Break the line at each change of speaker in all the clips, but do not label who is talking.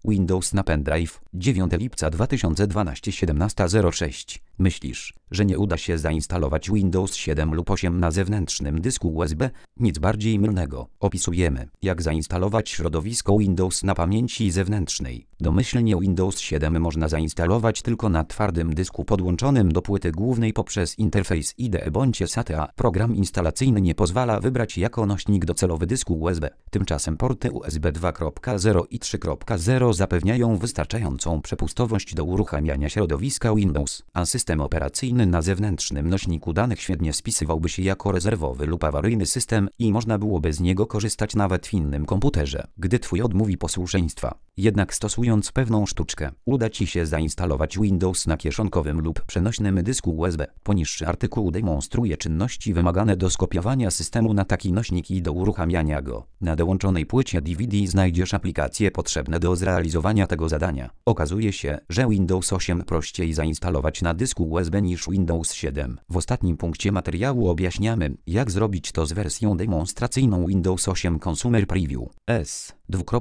Windows na pendrive, 9 lipca 2012 17:06. Myślisz, że nie uda się zainstalować Windows 7 lub 8 na zewnętrznym dysku USB? Nic bardziej mylnego. Opisujemy, jak zainstalować środowisko Windows na pamięci zewnętrznej. Domyślnie Windows 7 można zainstalować tylko na twardym dysku podłączonym do płyty głównej poprzez interfejs IDE bądź SATA. Program instalacyjny nie pozwala wybrać jako nośnik docelowy dysku USB. Tymczasem porty USB 2.0 i 3.0 zapewniają wystarczającą przepustowość do uruchamiania środowiska Windows, a system operacyjny na zewnętrznym nośniku danych świetnie spisywałby się jako rezerwowy lub awaryjny system i można byłoby z niego korzystać nawet w innym komputerze, gdy twój odmówi posłuszeństwa. Jednak stosując pewną sztuczkę, uda Ci się zainstalować Windows na kieszonkowym lub przenośnym dysku USB. Poniższy artykuł demonstruje czynności wymagane do skopiowania systemu na taki nośnik i do uruchamiania go. Na dołączonej płycie DVD znajdziesz aplikacje potrzebne do zrealizowania tego zadania. Okazuje się, że Windows 8 prościej zainstalować na dysku USB niż Windows 7. W ostatnim punkcie materiału objaśniamy, jak zrobić to z wersją demonstracyjną Windows 8 Consumer Preview S.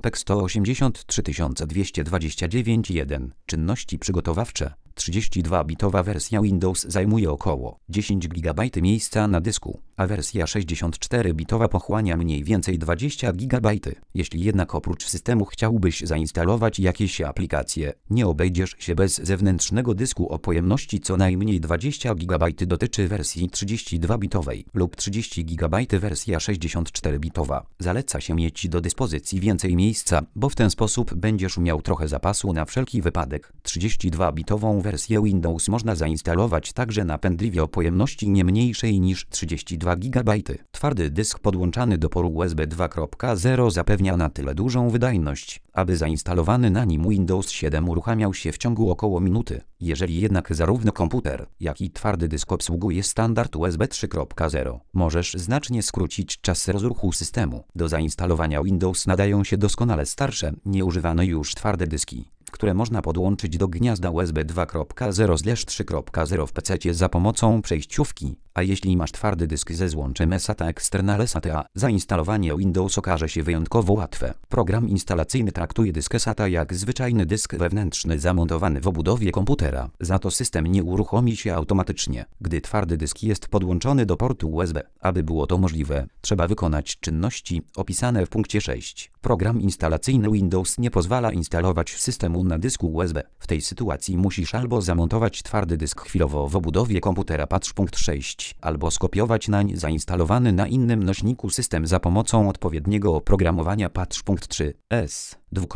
2.183.229.1. Czynności przygotowawcze. 32-bitowa wersja Windows zajmuje około 10 GB miejsca na dysku, a wersja 64-bitowa pochłania mniej więcej 20 GB. Jeśli jednak oprócz systemu chciałbyś zainstalować jakieś aplikacje, nie obejdziesz się bez zewnętrznego dysku o pojemności co najmniej 20 GB. Dotyczy wersji 32-bitowej lub 30 GB wersja 64-bitowa. Zaleca się mieć do dyspozycji więcej miejsca, bo w ten sposób będziesz miał trochę zapasu na wszelki wypadek. 32-bitową wersję Windows można zainstalować także na pendrive o pojemności nie mniejszej niż 32 GB. Twardy dysk podłączany do poru USB 2.0 zapewnia na tyle dużą wydajność, aby zainstalowany na nim Windows 7 uruchamiał się w ciągu około minuty. Jeżeli jednak zarówno komputer, jak i twardy dysk obsługuje standard USB 3.0, możesz znacznie skrócić czas rozruchu systemu. Do zainstalowania Windows nadają się doskonale starsze, nieużywane już twarde dyski, które można podłączyć do gniazda USB 2.0/3.0 w PC za pomocą przejściówki. A jeśli masz twardy dysk ze złączem SATA External SATA, zainstalowanie Windows okaże się wyjątkowo łatwe. Program instalacyjny traktuje dysk SATA jak zwyczajny dysk wewnętrzny zamontowany w obudowie komputera. Za to system nie uruchomi się automatycznie, gdy twardy dysk jest podłączony do portu USB. Aby było to możliwe, trzeba wykonać czynności opisane w punkcie 6. Program instalacyjny Windows nie pozwala instalować systemu na dysku USB. W tej sytuacji musisz albo zamontować twardy dysk chwilowo w obudowie komputera, patrz punkt 6, albo skopiować nań zainstalowany na innym nośniku system za pomocą odpowiedniego oprogramowania, patrz punkt 3. S.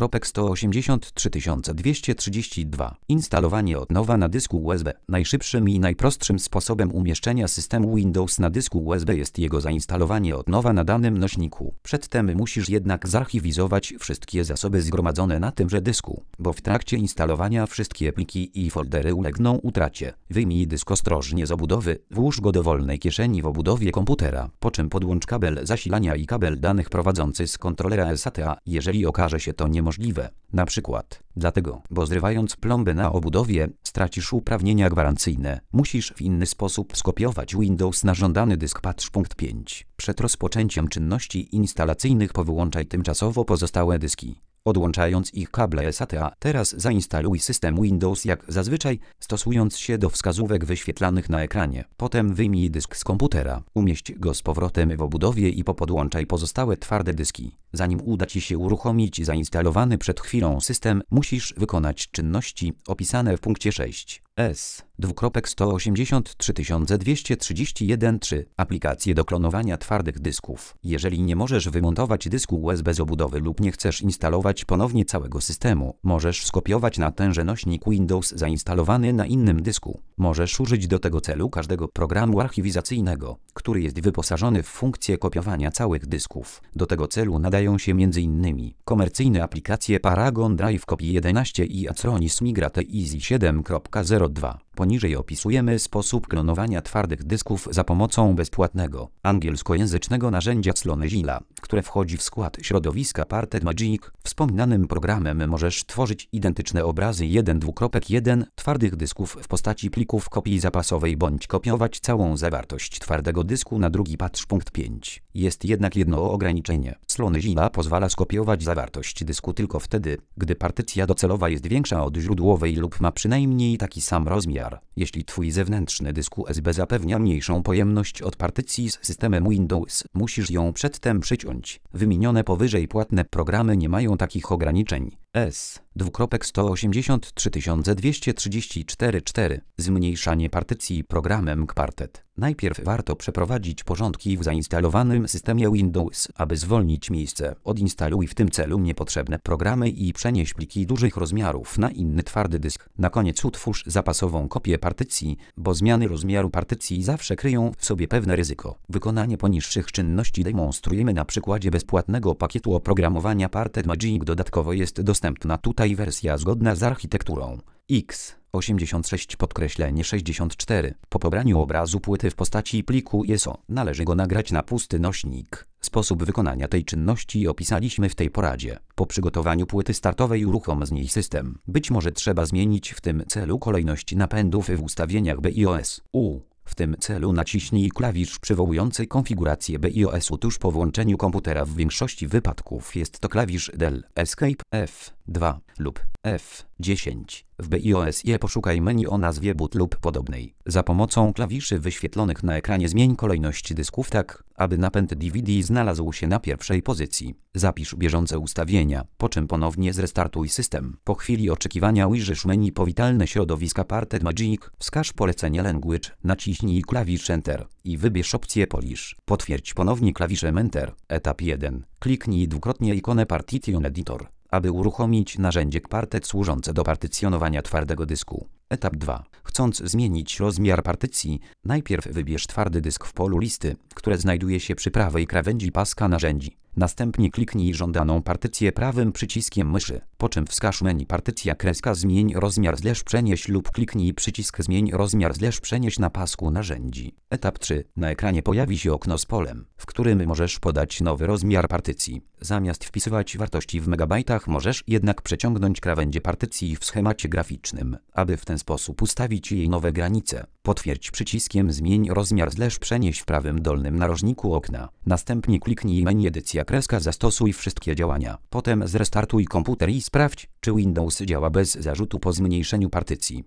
2.183.232. Instalowanie od nowa na dysku USB. Najszybszym i najprostszym sposobem umieszczenia systemu Windows na dysku USB jest jego zainstalowanie od nowa na danym nośniku. Przedtem musisz jednak zarchiwizować wszystkie zasoby zgromadzone na tymże dysku, bo w trakcie instalowania wszystkie pliki i foldery ulegną utracie. Wyjmij dysk ostrożnie z obudowy, włóż go do wolnej kieszeni w obudowie komputera, po czym podłącz kabel zasilania i kabel danych prowadzący z kontrolera SATA, jeżeli okaże się to niemożliwe. Na przykład dlatego, bo zrywając plombę na obudowie, stracisz uprawnienia gwarancyjne. Musisz w inny sposób skopiować Windows na żądany dysk, patrz punkt 5. Przed rozpoczęciem czynności instalacyjnych powyłączaj tymczasowo pozostałe dyski, odłączając ich kable SATA. Teraz zainstaluj system Windows jak zazwyczaj, stosując się do wskazówek wyświetlanych na ekranie. Potem wyjmij dysk z komputera, umieść go z powrotem w obudowie i popodłączaj pozostałe twarde dyski. Zanim uda Ci się uruchomić zainstalowany przed chwilą system, musisz wykonać czynności opisane w punkcie 6. S. 2.183.231.3. Aplikacje do klonowania twardych dysków. Jeżeli nie możesz wymontować dysku USB z obudowy lub nie chcesz instalować ponownie całego systemu, możesz skopiować na tenże nośnik Windows zainstalowany na innym dysku. Możesz użyć do tego celu każdego programu archiwizacyjnego, który jest wyposażony w funkcję kopiowania całych dysków. Do tego celu nadają się m.in. komercyjne aplikacje Paragon Drive Copy 11 i Acronis Migrate Easy 7.0. 2. Poniżej opisujemy sposób klonowania twardych dysków za pomocą bezpłatnego, angielskojęzycznego narzędzia Slonezilla, które wchodzi w skład środowiska Parted Magic. Wspominanym programem możesz tworzyć identyczne obrazy 1:1 twardych dysków w postaci plików kopii zapasowej bądź kopiować całą zawartość twardego dysku na drugi. Patrz punkt 5. Jest jednak jedno ograniczenie. Slonezilla pozwala skopiować zawartość dysku tylko wtedy, gdy partycja docelowa jest większa od źródłowej lub ma przynajmniej taki sam rozmiar. Jeśli twój zewnętrzny dysk USB zapewnia mniejszą pojemność od partycji z systemem Windows, musisz ją przedtem przyciąć. Wymienione powyżej płatne programy nie mają takich ograniczeń. S:13234. Zmniejszanie partycji programem Parted. Najpierw warto przeprowadzić porządki w zainstalowanym systemie Windows, aby zwolnić miejsce. Odinstaluj w tym celu niepotrzebne programy i przenieś pliki dużych rozmiarów na inny twardy dysk. Na koniec utwórz zapasową kopię partycji, bo zmiany rozmiaru partycji zawsze kryją w sobie pewne ryzyko. Wykonanie poniższych czynności demonstrujemy na przykładzie bezpłatnego pakietu oprogramowania Parted Magic. Dodatkowo jest dostępna tutaj wersja zgodna z architekturą x86-64. Po pobraniu obrazu płyty w postaci pliku ISO należy go nagrać na pusty nośnik. Sposób wykonania tej czynności opisaliśmy w tej poradzie. Po przygotowaniu płyty startowej uruchom z niej system. Być może trzeba zmienić w tym celu kolejność napędów w ustawieniach BIOS. W tym celu naciśnij klawisz przywołujący konfigurację BIOS-u tuż po włączeniu komputera. W większości wypadków jest to klawisz Del Escape F2 lub F10. W BIOS-ie poszukaj menu o nazwie boot lub podobnej. Za pomocą klawiszy wyświetlonych na ekranie zmień kolejność dysków tak, aby napęd DVD znalazł się na pierwszej pozycji. Zapisz bieżące ustawienia, po czym ponownie zrestartuj system. Po chwili oczekiwania ujrzysz menu powitalne środowiska Parted Magic. Wskaż polecenie Language, naciśnij klawisz Enter i wybierz opcję Polish. Potwierdź ponownie klawiszem Enter. Etap 1. Kliknij dwukrotnie ikonę Partition Editor, aby uruchomić narzędzie Parted służące do partycjonowania twardego dysku. Etap 2. Chcąc zmienić rozmiar partycji, najpierw wybierz twardy dysk w polu listy, które znajduje się przy prawej krawędzi paska narzędzi. Następnie kliknij żądaną partycję prawym przyciskiem myszy, po czym wskaż menu partycja / zmień rozmiar / przenieś lub kliknij przycisk zmień rozmiar / przenieś na pasku narzędzi. Etap 3. Na ekranie pojawi się okno z polem, w którym możesz podać nowy rozmiar partycji. Zamiast wpisywać wartości w megabajtach, możesz jednak przeciągnąć krawędzie partycji w schemacie graficznym, aby w ten sposób ustawić jej nowe granice. Potwierdź przyciskiem zmień rozmiar / przenieś w prawym dolnym narożniku okna. Następnie kliknij menu edycja / zastosuj wszystkie działania. Potem zrestartuj komputer i sprawdź, czy Windows działa bez zarzutu po zmniejszeniu partycji.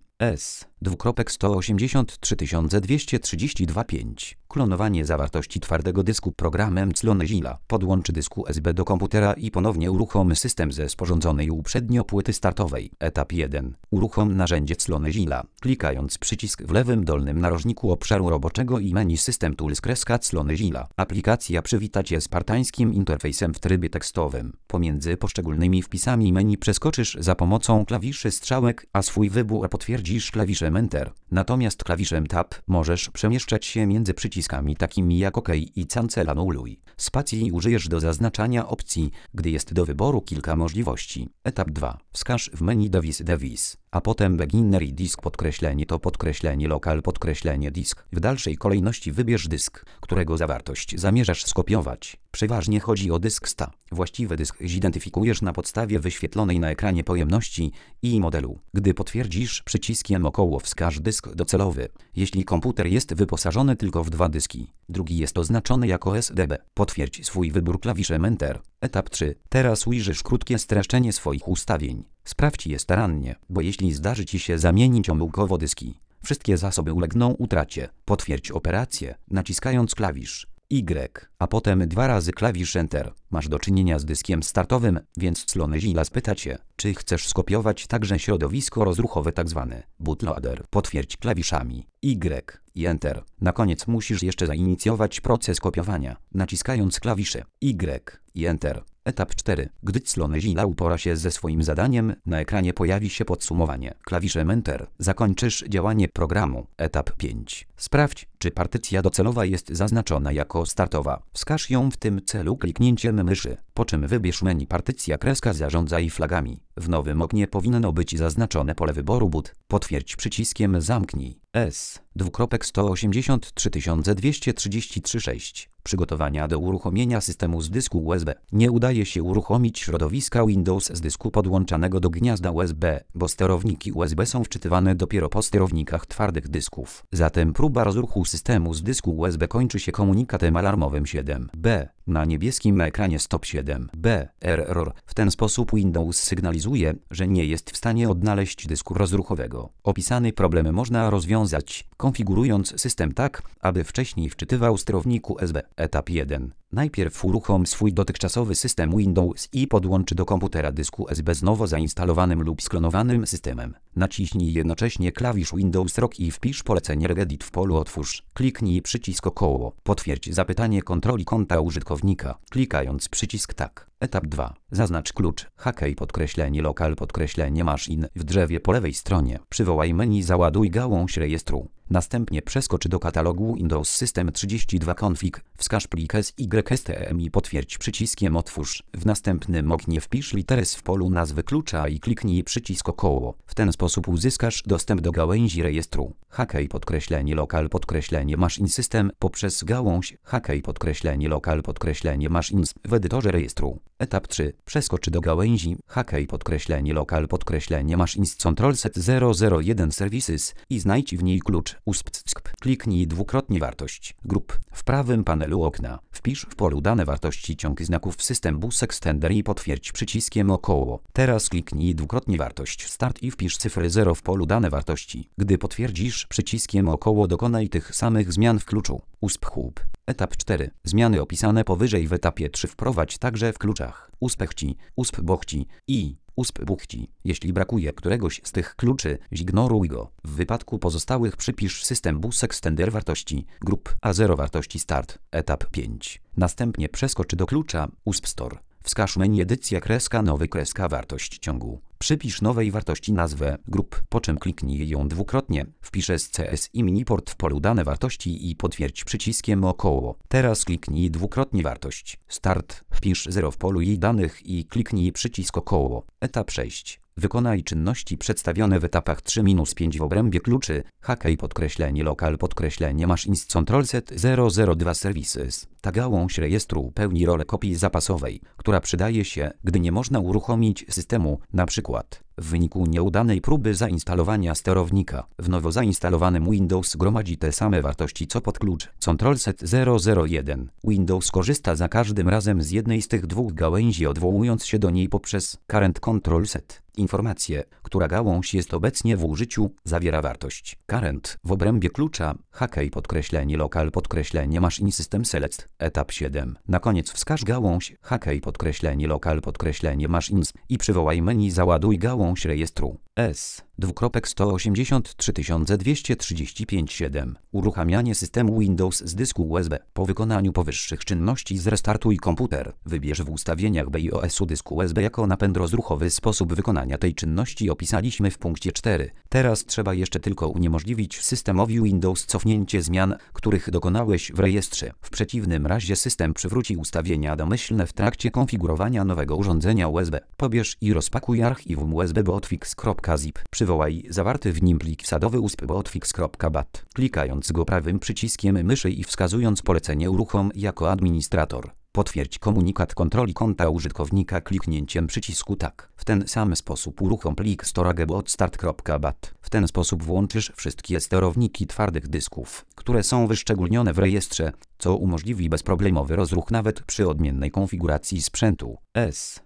S:13232.5. Klonowanie zawartości twardego dysku programem Slonezilla. Podłącz dysk USB do komputera i ponownie uruchom system ze sporządzonej uprzednio płyty startowej. Etap 1. Uruchom narzędzie Slonezilla, klikając przycisk w lewym dolnym narożniku obszaru roboczego i menu System Tools / Slonezilla. Aplikacja przywita Cię spartańskim interfejsem w trybie tekstowym. Pomiędzy poszczególnymi wpisami menu przeskoczysz za pomocą klawiszy strzałek, a swój wybór potwierdzisz klawiszem Enter. Natomiast klawiszem Tab możesz przemieszczać się między przyciskami takimi jak OK i Cancel Anuluj. Spacji użyjesz do zaznaczania opcji, gdy jest do wyboru kilka możliwości. Etap 2. Wskaż w menu device, a potem Beginner Disk _Local _Disk. W dalszej kolejności wybierz dysk, którego zawartość zamierzasz skopiować. Przeważnie chodzi o dysk STA. Właściwy dysk zidentyfikujesz na podstawie wyświetlonej na ekranie pojemności i modelu. Gdy potwierdzisz przyciskiem około wskaż dysk docelowy. Jeśli komputer jest wyposażony tylko w 2 dyski, drugi jest oznaczony jako SDB. Potwierdź swój wybór klawiszem Enter. Etap 3. Teraz ujrzysz krótkie streszczenie swoich ustawień. Sprawdź je starannie, bo jeśli zdarzy Ci się zamienić omyłkowo dyski, wszystkie zasoby ulegną utracie. Potwierdź operację, naciskając klawisz Y, a potem 2 razy klawisz Enter. Masz do czynienia z dyskiem startowym, więc Slonezilla spyta Cię, czy chcesz skopiować także środowisko rozruchowe tzw. bootloader. Potwierdź klawiszami Y i Enter. Na koniec musisz jeszcze zainicjować proces kopiowania, naciskając klawisze Y i Enter. Etap 4. Gdy Slonezilla upora się ze swoim zadaniem, na ekranie pojawi się podsumowanie. Klawiszem Enter zakończysz działanie programu. Etap 5. Sprawdź, czy partycja docelowa jest zaznaczona jako startowa. Wskaż ją w tym celu kliknięciem myszy, po czym wybierz menu partycja / zarządzaj flagami. W nowym oknie powinno być zaznaczone pole wyboru boot. Potwierdź przyciskiem zamknij. S. 2.18233.6. Przygotowania do uruchomienia systemu z dysku USB. Nie udaje się uruchomić środowiska Windows z dysku podłączanego do gniazda USB, bo sterowniki USB są wczytywane dopiero po sterownikach twardych dysków. Zatem próba rozruchu systemu z dysku USB kończy się komunikatem alarmowym 7B. Na niebieskim ekranie Stop 7B. Error. W ten sposób Windows sygnalizuje, że nie jest w stanie odnaleźć dysku rozruchowego. Opisany problem można rozwiązać, konfigurując system tak, aby wcześniej wczytywał sterownik USB. Etap 1. Najpierw uruchom swój dotychczasowy system Windows i podłącz do komputera dysku USB z nowo zainstalowanym lub sklonowanym systemem. Naciśnij jednocześnie klawisz Windows ROK i wpisz polecenie regedit w polu Otwórz. Kliknij przycisk około. Potwierdź zapytanie kontroli konta użytkownika, klikając przycisk tak. Etap 2. Zaznacz klucz HK_local_machine w drzewie po lewej stronie. Przywołaj menu Załaduj gałąź rejestru. Następnie przeskocz do katalogu Windows System 32 Config. Wskaż plik SYSTM i potwierdź przyciskiem Otwórz. W następnym oknie wpisz literę S w polu nazwy klucza i kliknij przycisk około. W ten sposób uzyskasz dostęp do gałęzi rejestru HK_local_machine system poprzez gałąź HK_local_machines w edytorze rejestru. Etap 3. Przeskocz do gałęzi HK_local_machines control set 001 services i znajdź w niej klucz USPSCP. Kliknij dwukrotnie wartość grup w prawym panelu okna. Wpisz w polu dane wartości ciąg znaków System Bus Extender i potwierdź przyciskiem około. Teraz kliknij dwukrotnie wartość Start i wpisz cyfry 0 w polu dane wartości. Gdy potwierdzisz przyciskiem około, dokonaj tych samych zmian w kluczu USPHUB. Etap 4. Zmiany opisane powyżej w etapie 3 wprowadź także w kluczach USPECHCI, USPBOCHCI i USPBUCHCI. Jeśli brakuje któregoś z tych kluczy, zignoruj go. W wypadku pozostałych przypisz System Bus Extender wartości grup A0 wartości Start. Etap 5. Następnie przeskocz do klucza USPSTORE. Wskaż menu edycja nowy wartość ciągu. Przypisz nowej wartości nazwę grup, po czym kliknij ją dwukrotnie. Wpisz SCS i miniport w polu dane wartości i potwierdź przyciskiem około. Teraz kliknij dwukrotnie wartość Start, wpisz 0 w polu jej danych i kliknij przycisk około. Etap 6. Wykonaj czynności przedstawione w etapach 3-5 w obrębie kluczy HK_local_machines control set 002 services. Ta gałąź rejestru pełni rolę kopii zapasowej, która przydaje się, gdy nie można uruchomić systemu, np. w wyniku nieudanej próby zainstalowania sterownika. W nowo zainstalowanym Windows gromadzi te same wartości co podklucz control set 001. Windows korzysta za każdym razem z jednej z tych dwóch gałęzi, odwołując się do niej poprzez current control set. Informację, która gałąź jest obecnie w użyciu, zawiera wartość current w obrębie klucza HK_local_machine system select. Etap 7. Na koniec wskaż gałąź HK_local_machines i przywołaj menu Załaduj gałąź rejestru S. 2.183.235.7. Uruchamianie systemu Windows z dysku USB. Po wykonaniu powyższych czynności zrestartuj komputer. Wybierz w ustawieniach BIOS-u dysku USB jako napęd rozruchowy. Sposób wykonania tej czynności opisaliśmy w punkcie 4. Teraz trzeba jeszcze tylko uniemożliwić systemowi Windows cofnięcie zmian, których dokonałeś w rejestrze. W przeciwnym razie system przywróci ustawienia domyślne w trakcie konfigurowania nowego urządzenia USB. Pobierz i rozpakuj archiwum USB botfix.zip. Przywołaj zawarty w nim plik wsadowy usp.botfix.bat. Klikając go prawym przyciskiem myszy i wskazując polecenie uruchom jako administrator. Potwierdź komunikat kontroli konta użytkownika kliknięciem przycisku tak. W ten sam sposób uruchom plik storage.start.bat. W ten sposób włączysz wszystkie sterowniki twardych dysków, które są wyszczególnione w rejestrze, co umożliwi bezproblemowy rozruch nawet przy odmiennej konfiguracji sprzętu. S.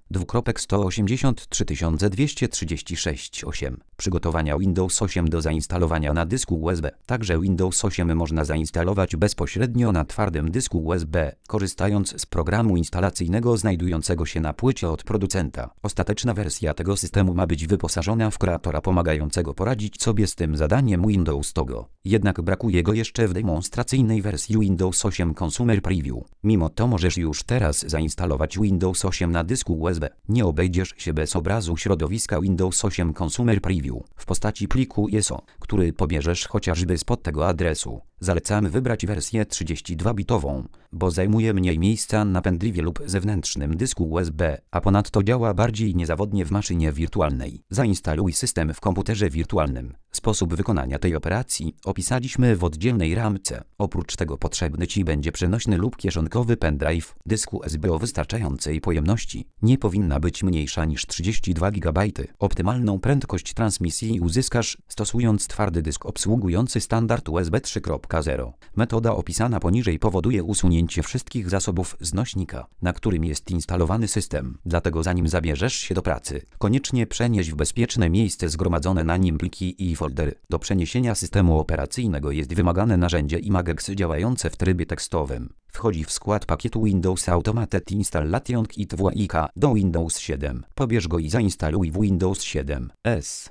2.183.236.8. Przygotowania Windows 8 do zainstalowania na dysku USB. Także Windows 8 można zainstalować bezpośrednio na twardym dysku USB, korzystając z programu instalacyjnego znajdującego się na płycie od producenta. Ostateczna wersja tego systemu ma być wyposażona w kreatora pomagającego poradzić sobie z tym zadaniem Windows Togo. Jednak brakuje go jeszcze w demonstracyjnej wersji Windows 8 8 Consumer Preview. Mimo to możesz już teraz zainstalować Windows 8 na dysku USB. Nie obejdziesz się bez obrazu środowiska Windows 8 Consumer Preview w postaci pliku ISO, który pobierzesz chociażby spod tego adresu. Zalecamy wybrać wersję 32-bitową, bo zajmuje mniej miejsca na pendrive lub zewnętrznym dysku USB, a ponadto działa bardziej niezawodnie w maszynie wirtualnej. Zainstaluj system w komputerze wirtualnym. Sposób wykonania tej operacji opisaliśmy w oddzielnej ramce. Oprócz tego potrzebny Ci będzie przenośny lub kieszonkowy pendrive. Dysku USB o wystarczającej pojemności nie powinna być mniejsza niż 32 GB. Optymalną prędkość transmisji uzyskasz stosując twardy dysk obsługujący standard USB 3.0. Metoda opisana poniżej powoduje usunięcie wszystkich zasobów z nośnika, na którym jest instalowany system. Dlatego zanim zabierzesz się do pracy, koniecznie przenieś w bezpieczne miejsce zgromadzone na nim pliki i foldery. Do przeniesienia systemu operacyjnego jest wymagane narzędzie Imagex działające w trybie tekstowym. Wchodzi w skład pakietu Windows Automated Installation Kit WIK do Windows 7. Pobierz go i zainstaluj w Windows 7 S.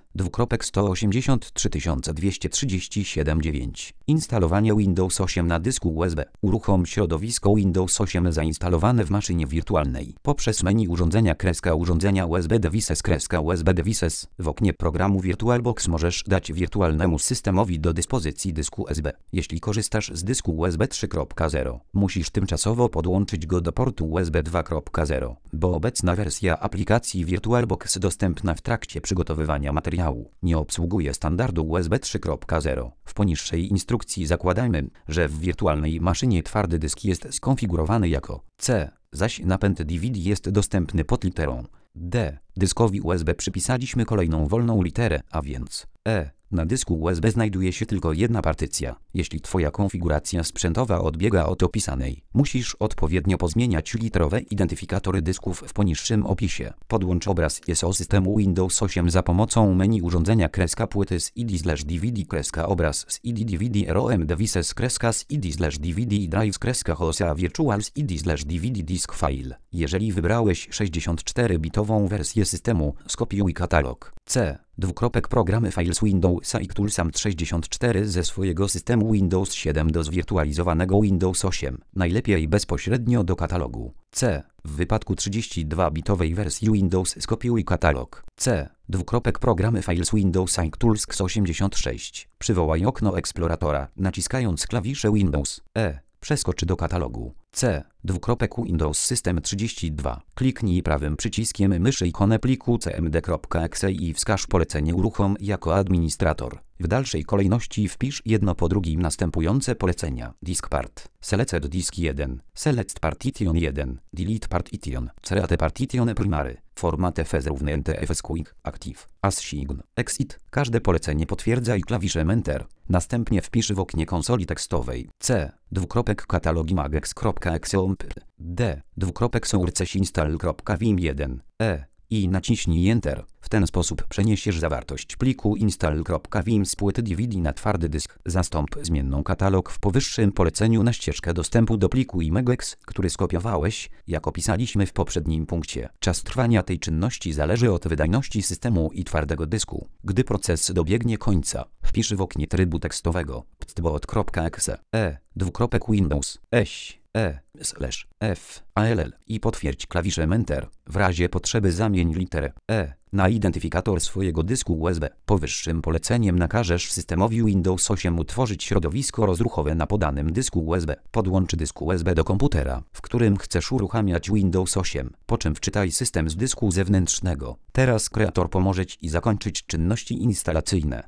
2.183.237.9. Instalowanie Windows 8 na dysku USB. Uruchom środowisko Windows 8 zainstalowane w maszynie wirtualnej poprzez menu urządzenia urządzenia USB devices. W oknie programu VirtualBox możesz dać wirtualnemu systemowi do dyspozycji dysku USB. Jeśli korzystasz z dysku USB 3.0, musisz tymczasowo podłączyć go do portu USB 2.0, bo obecna wersja aplikacji VirtualBox dostępna w trakcie przygotowywania materiału nie obsługuje standardu USB 3.0. W poniższej instrukcji zakładamy, że w wirtualnej maszynie twardy dysk jest skonfigurowany jako C, zaś napęd DVD jest dostępny pod literą D. Dyskowi USB przypisaliśmy kolejną wolną literę, a więc E. Na dysku USB znajduje się tylko jedna partycja. Jeśli Twoja konfiguracja sprzętowa odbiega od opisanej, musisz odpowiednio pozmieniać literowe identyfikatory dysków w poniższym opisie. Podłącz obraz ISO systemu Windows 8 za pomocą menu urządzenia płyty z ID/DVD obraz z ID DVD ROM devices z ID/DVD drives HOSA virtual z ID/DVD disk file. Jeżeli wybrałeś 64-bitową wersję systemu, skopiuj katalog C. Programy Files Windowsa i Toolsam 64 ze swojego systemu Windows 7 do zwirtualizowanego Windows 8. Najlepiej bezpośrednio do katalogu C. W wypadku 32-bitowej wersji Windows skopiuj katalog C. Programy Files Windowsa i Tools x86. Przywołaj okno eksploratora, naciskając klawisze Windows E. Przeskocz do katalogu C. Windows System 32. Kliknij prawym przyciskiem myszy ikonę pliku cmd.exe i wskaż polecenie uruchom jako administrator. W dalszej kolejności wpisz jedno po drugim następujące polecenia. Disk part. Select disk 1. Select partition 1. Delete partition. Create partition primary. Format fs = fs quick. Active. Assign. Exit. Każde polecenie potwierdzaj klawiszem Enter. Następnie wpisz w oknie konsoli tekstowej C. Katalogimagex.exe D. Sourcesinstall.vim1 E. I naciśnij Enter. W ten sposób przeniesiesz zawartość pliku install.vim z płyty DVD na twardy dysk. Zastąp zmienną katalog w powyższym poleceniu na ścieżkę dostępu do pliku imagex, który skopiowałeś, jak opisaliśmy w poprzednim punkcie. Czas trwania tej czynności zależy od wydajności systemu i twardego dysku. Gdy proces dobiegnie końca, wpisz w oknie trybu tekstowego ptbot.exe Windows F ALL i potwierdź klawiszem Enter. W razie potrzeby zamień literę E na identyfikator swojego dysku USB. Powyższym poleceniem nakażesz systemowi Windows 8 utworzyć środowisko rozruchowe na podanym dysku USB. Podłącz dysk USB do komputera, w którym chcesz uruchamiać Windows 8, po czym wczytaj system z dysku zewnętrznego. Teraz kreator pomoże Ci zakończyć czynności instalacyjne.